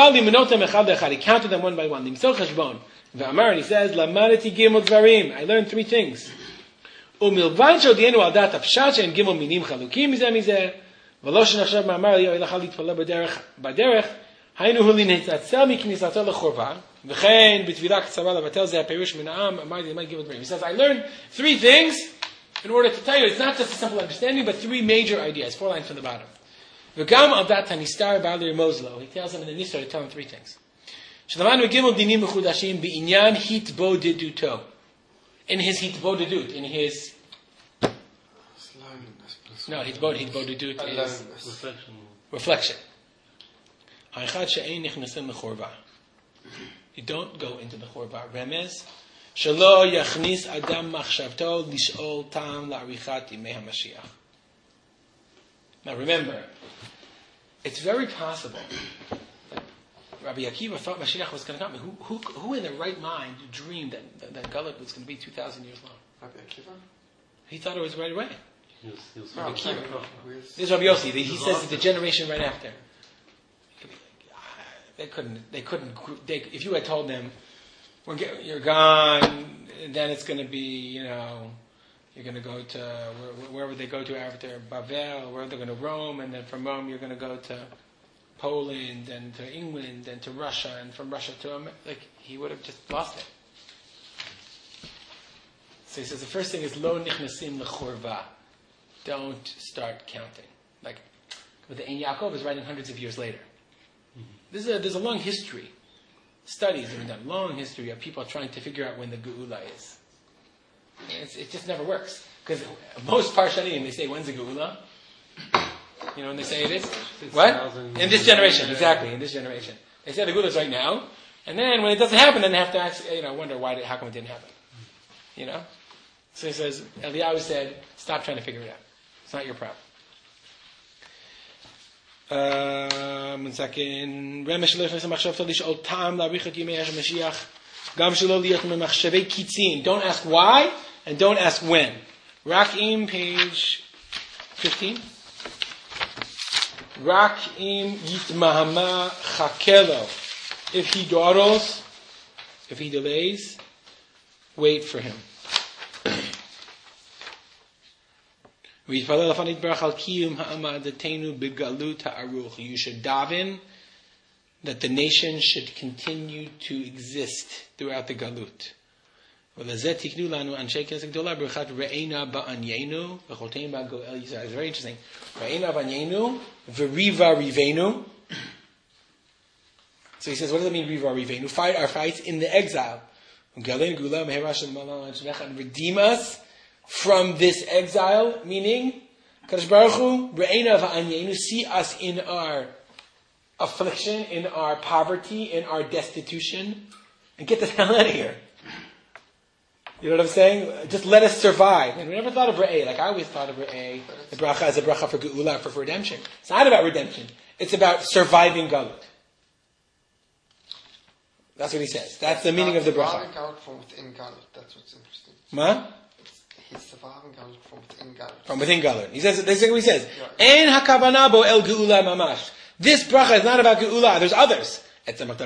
he counted them one by one. And he says, Lamadati gimel dvarim. I learned three things. Umilvan shodienu al dat apshat and gimel minim chalukim mizeh mizeh. V'lo shenachshav ma'amar Eliyahu ilacha litpaleh b'derech b'derech. Haynu hu linetzatzeh miknisato lechorva. V'chein b'tvilah ktsara levatel zeh perush min ha'am. Amar li gimel dvarim. He says, I learned three things in order to tell you, it's not just a simple understanding, but three major ideas. Four lines from the bottom. V'gam al dat hanistar ba'alir mozlo. He tells them in the Nistar to tell them three things. Shalaman v'gimel dinim mechudashim bi'inyan hitbodeduto. In his hitbodedut, in his... No, hitbod, hitbodedut is... Reflection. Reflection. Ha'echad she'ein nichnasim lechorva. You don't go into the chorva. Remez. Shelo yachnis adam machshavto lishol tam la'arichat yimei hamashiach. Now remember, it's very possible that Rabbi Akiva thought Mashiach was going to come. Who, who, who in their right mind dreamed that, that, that Galut was going to be two thousand years long? Rabbi Akiva? He thought it was right away. He was, he was No, I'm Akiva. saying, where's- This is Rabbi Yossi. He says that the generation right after. They couldn't, they couldn't, they, if you had told them, We're get, you're gone, then it's going to be, you know, you're going to go to, where, where would they go to after Bavel, where they're going to Rome, and then from Rome you're going to go to Poland, and to England, and to Russia, and from Russia to America, like, he would have just lost it. So he says the first thing is, Lo nichnasim lechorva. Don't start counting. Like, but the Ein Yaakov is writing hundreds of years later. This is a, there's a long history. Studies have been done. Long history of people trying to figure out when the Geula is. It's, it just never works. Because most Parshanim, they say, when's the Geula? You know when they say it is? What? In this generation, exactly, in this generation. They say the Geula is right now. And then when it doesn't happen, then they have to ask, you know, wonder why, did, how come it didn't happen. You know? So he says, Eliyahu said, stop trying to figure it out. It's not your problem. Um, one second. Remesh lo yifnes machshavta lish'ol ta'am la'arichat yimei Mashiach. Gam shelo liyot memachshavei kitzin. Don't ask why, and don't ask when. Rakim, page fifteen. Rakim yitmahama chakelo. If he dawdles, if he delays, wait for him. You should daven that the nation should continue to exist throughout the galut. It's very interesting. So he says, what does it mean, riva rivenu? Fight our fights in the exile. Redeem us from this exile, meaning, Kadosh Baruch Hu, Re'ena v'anyenu, see us in our affliction, in our poverty, in our destitution, and get the hell out of here. You know what I'm saying? Just let us survive. And we never thought of Re'eh, like I always thought of Re'eh, the bracha as a bracha for Geula, for, for redemption. It's not about redemption. It's about surviving Galut. That's what he says. That's the meaning of the bracha. Surviving Galut from within Galut. That's what's interesting. Ma? He's surviving Galut from within Galut. From within Galut. He says, this is what he says. Ein hakavana bo el geula mamash. This bracha is not about geula. There's others. That's not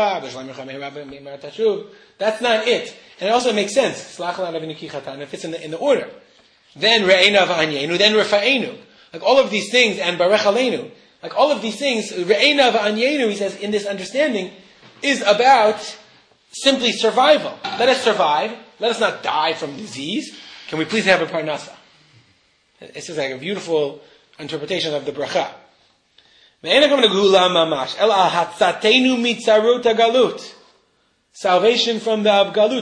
it. And it also makes sense. It fits in the, in the order. Then re'ena v'anyenu, then refa'enu. Like all of these things, and barech aleinu. Like all of these things, re'ena v'anyenu, he says, in this understanding, is about simply survival. Let us survive. Let us not die from disease. Can we please have a parnasa? It's just like a beautiful interpretation of the bracha. Salvation from the Galut.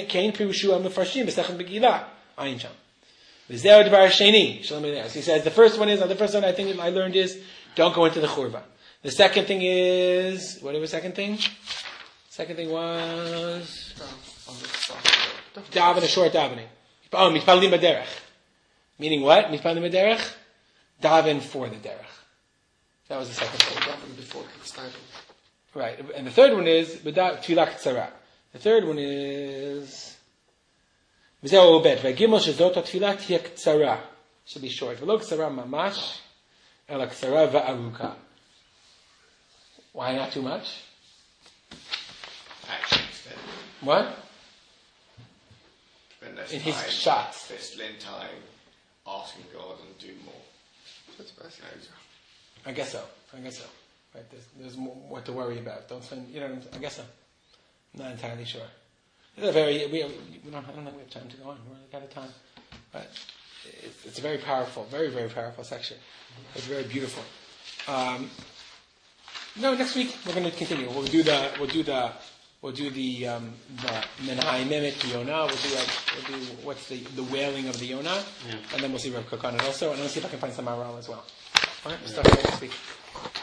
He says the first one is, the first one I think I learned is, don't go into the churva. The second thing is, what was the second thing? Second thing was, daven, a short davening. Oh, mitpalim b'derech. Meaning what? Mitpalim b'derech? Daven for the derech. That was the second thing. Daven before it's time. Right. And the third one is tefillah k'tzara. The third one is v'zeh obed. V'gimel shezot tefillah tiyeh k'tzara. Should be short. V'lo k'tzara mamash, ela k'tzara v'aruka. Why not too much? Actually, spend, What? spend less In time, his shots. spend time asking God and do more. That's best. I guess so. I guess so. Right? There's, there's more, more to worry about. Don't spend. You know. What I'm, I guess so. I'm not entirely sure. It's a very. We, we don't. I don't think we have time to go on. We're out of time. But it's, it's a very powerful, very very powerful section. It's very beautiful. Um, no, next week we're going to continue. We'll do the. We'll do the. We'll do the um, the Menai Mehmet Yonah. We'll do like, we'll do what's the the wailing of the Yonah, Yeah. and then we'll see Rav Kook on it also, and then we'll see if I can find some Maral as well. All right, we'll start next week.